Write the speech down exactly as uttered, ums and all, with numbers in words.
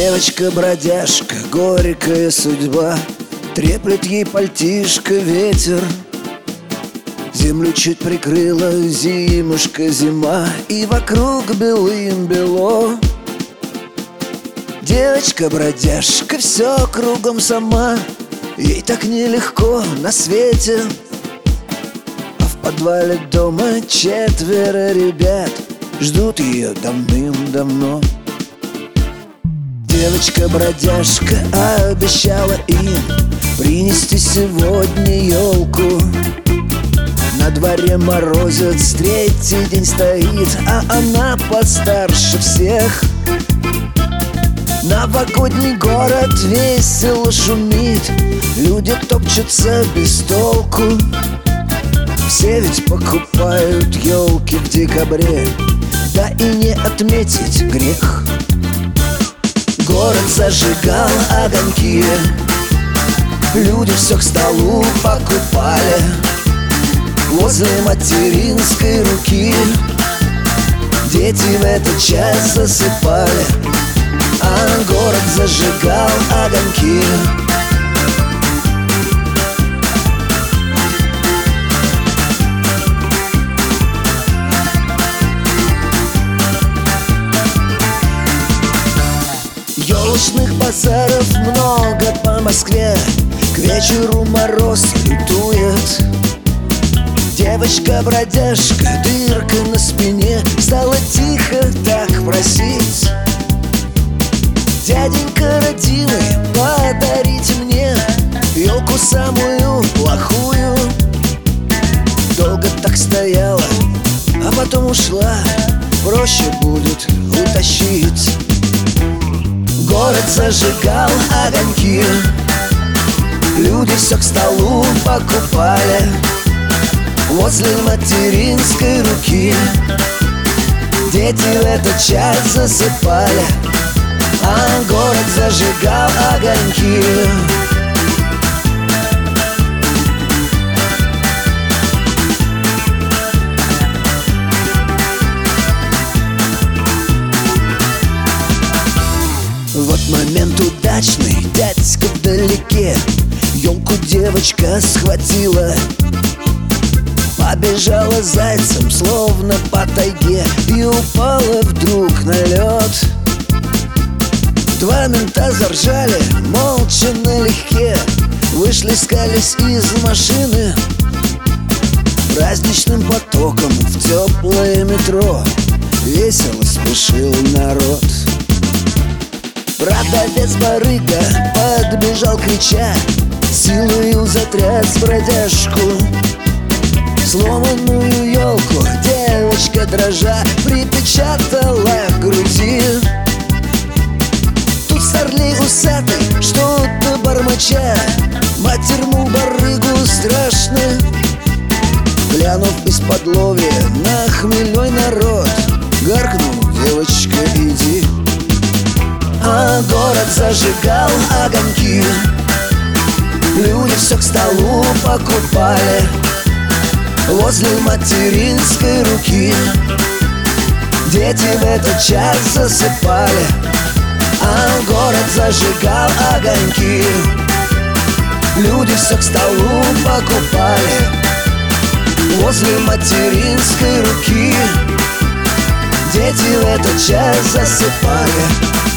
Девочка-бродяжка, горькая судьба, треплет ей пальтишко ветер. Землю чуть прикрыла зимушка зима, и вокруг белым-бело. Девочка-бродяжка все кругом сама, ей так нелегко на свете. А в подвале дома четверо ребят ждут ее давным-давно. Девочка-бродяжка обещала им принести сегодня елку. На дворе морозец, третий день стоит, а она постарше всех. Новогодний город весело шумит, люди топчутся без толку. Все ведь покупают елки в декабре, да и не отметить грех. Город зажигал огоньки, люди все к столу покупали. Возле материнской руки дети в этот час засыпали, а город зажигал огоньки. Ёлочных базаров много по Москве, к вечеру мороз лютует. Девочка-бродяжка, дырка на спине, стала тихо так просить: дяденька родимый, подарите мне елку самую плохую. Долго так стояла, а потом ушла, проще будет утащить. Город зажигал огоньки, люди все к столу покупали. Возле материнской руки дети в этот час засыпали, а город зажигал огоньки. Вот момент удачный, дядька вдалеке елку девочка схватила. Побежала зайцем, словно по тайге, и упала вдруг на лед. Два мента заржали, молча налегке, вышли, скались из машины. Праздничным потоком в теплое метро весело спешил народ. Продавец-барыга подбежал, крича, силою затряс бродяжку. Сломанную елку девочка, дрожа, припечатала к груди. Тут старлей усатый, что-то бормоча, матерому барыгу страшно. Глянув из-под лобья на хмельной народ, гаркнул: девочка, иди. А город зажигал огоньки, люди все к столу покупали. Возле материнской руки дети в этот час засыпали, а город зажигал огоньки, люди все к столу покупали. Возле материнской руки дети в этот час засыпали.